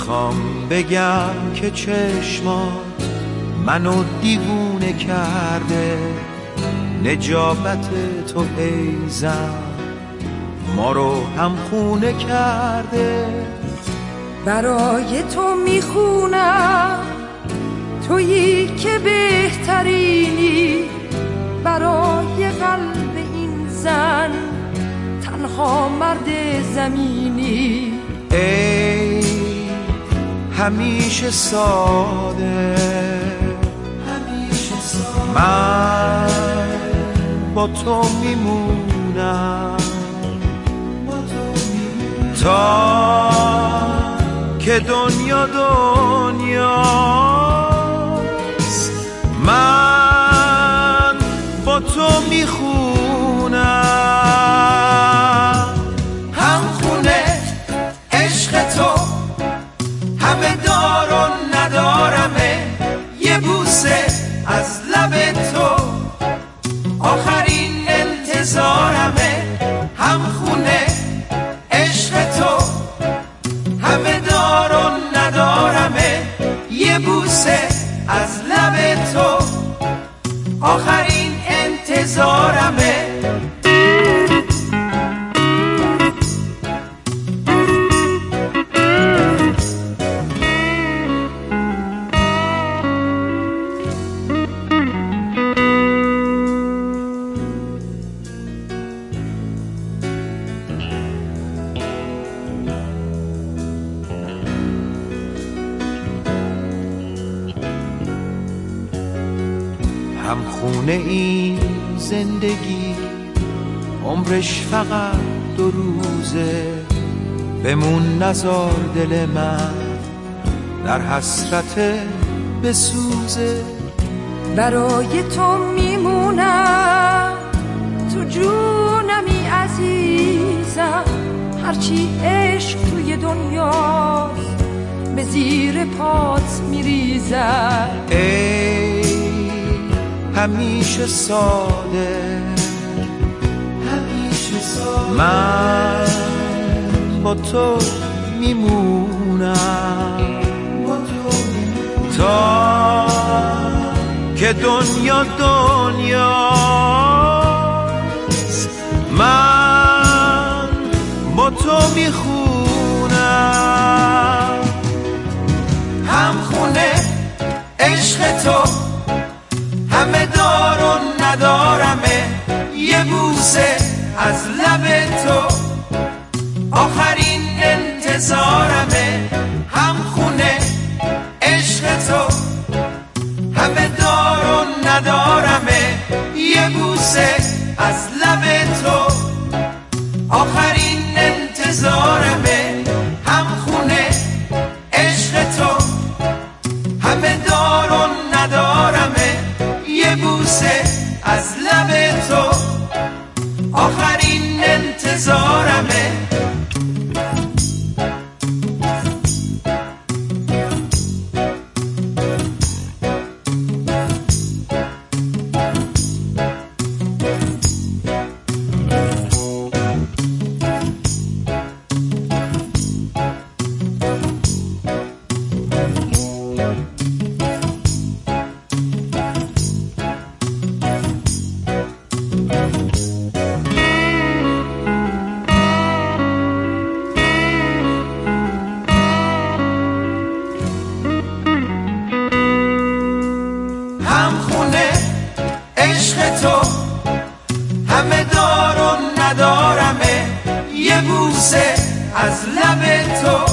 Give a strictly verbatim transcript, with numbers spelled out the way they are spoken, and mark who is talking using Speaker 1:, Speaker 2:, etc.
Speaker 1: میخوام بگم که چشمات منو دیوونه کرده، نجابت تو ای زن ما رو همخونه کرده.
Speaker 2: برای تو میخونم تویی که بهترینی، برای قلب این زن تنها مرد زمینی.
Speaker 1: ای همیشه ساده، همیشه ساده من با تو میمونم، تا که دنیا دنیاست من با تو میخونم. همخونه عشق تو همه دار و ندارمه، یه بوسه از لب تو آخرین انتظارمه. همخونه عشق تو همه دار و ندارمه، یه بوسه از لب تو آخرین انتظارمه. همخونه این زندگی عمرش فقط دو روزه، بمون نزار دل من در حسرت بسوزه.
Speaker 2: برای تو میمونم تو جونمی عزیزم، هرچی عشق توی دنیاست به زیر پات میریزم.
Speaker 1: ای همیشه ساده، همیشه ساده من با تو میمونم، تا که دنیا دنیاست من با تو میخونم. همخونه عشق تو همه دار و ندارمه، یه بوسه از لب تو آخرین انتظارمه. همخونه عشق تو همه دار و ندارمه، یه بوسه از لب تو آخرین انتظارمه. همخونه عشق تو همه دار و ندارمه، یه بوسه از لب تو آخرین انتظارمه. همخونه عشق تو همه دار و ندارمه، یه بوسه از لب تو